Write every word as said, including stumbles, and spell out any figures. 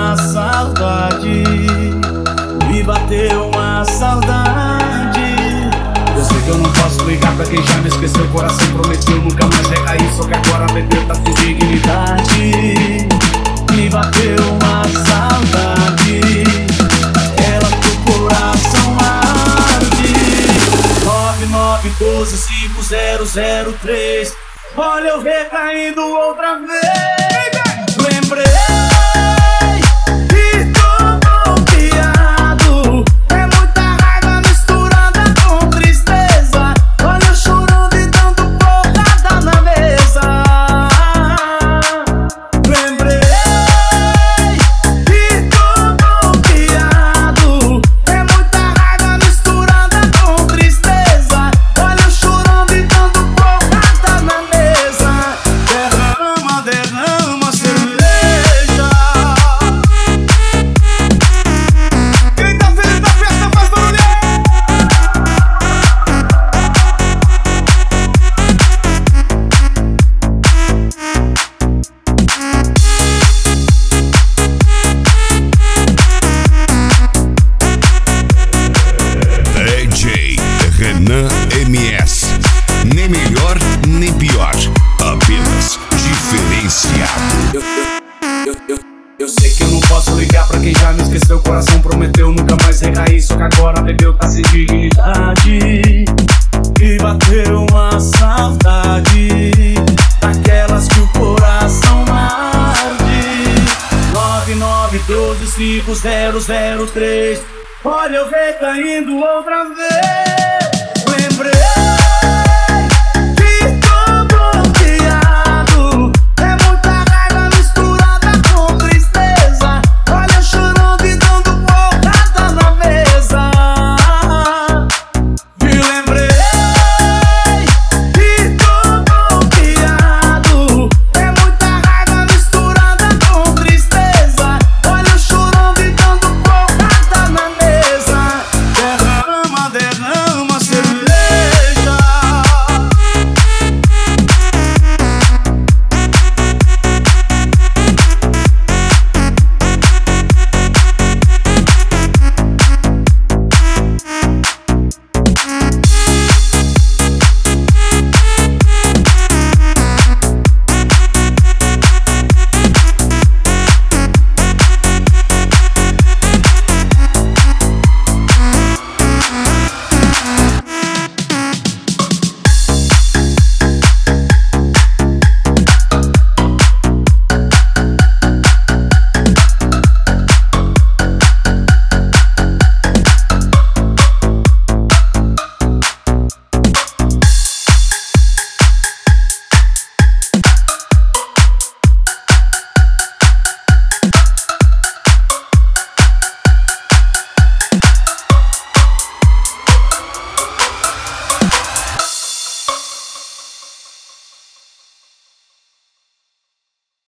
uma saudade, me bateu uma saudade. Eu sei que eu não posso ligar pra quem já me esqueceu. O coração prometeu nunca mais recair, só que agora bebeu, tá sem dignidade. Me bateu uma saudade, ela pro coração arde. Nove nove um dois cinco zero zero três. Olha eu recaindo outra vez. Lembrei e tô confiado. É muita raiva misturada com tristeza. Olha eu chorando e dando porrada na mesa. Lembrei e tô confiado. É muita raiva misturada com tristeza. Olha eu chorando e dando porrada na mesa. Derrama, derrama cerveja. Quem tá feliz na festa faz barulho. D J Renan M S. Nem melhor, nem pior. Apenas diferenciado. Eu, eu, eu, eu, eu sei que eu não posso ligar pra quem já me esqueceu. O coração prometeu nunca mais recair, só que agora bebeu, tá sem dignidade. E bateu uma saudade, daquelas que o coração arde. Nove nove um dois cinco zero zero três. Olha eu recaindo outra vez. Lembrei